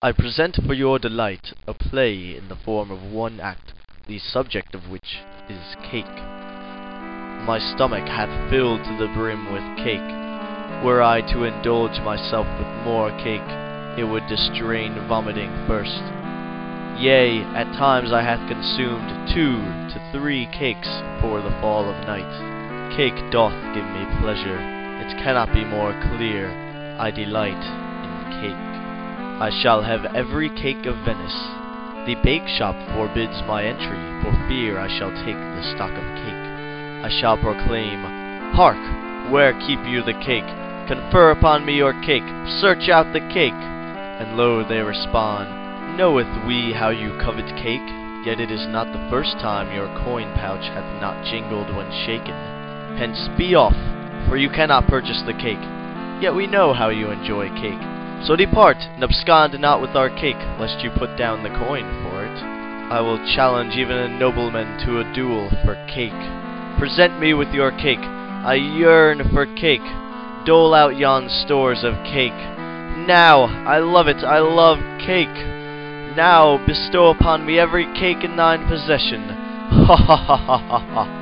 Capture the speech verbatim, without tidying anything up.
I present for your delight a play in the form of one act, the subject of which is cake. My stomach hath filled to the brim with cake. Were I to indulge myself with more cake, it would distrain vomiting first. Yea, at times I hath consumed two to three cakes for the fall of night. Cake doth give me pleasure, it cannot be more clear. I delight in cake. I shall have every cake of Venice. The bake shop forbids my entry, for fear I shall take the stock of cake. I shall proclaim, Hark! Where keep you the cake? Confer upon me your cake, search out the cake. And lo, they respond, Knoweth we how you covet cake? Yet it is not the first time your coin pouch hath not jingled when shaken. Hence be off, for you cannot purchase the cake. Yet we know how you enjoy cake. So depart, and abscond not with our cake, lest you put down the coin for it. I will challenge even a nobleman to a duel for cake. Present me with your cake. I yearn for cake. Dole out yon stores of cake. Now, I love it, I love cake. Now, bestow upon me every cake in thine possession. Ha ha ha ha ha ha.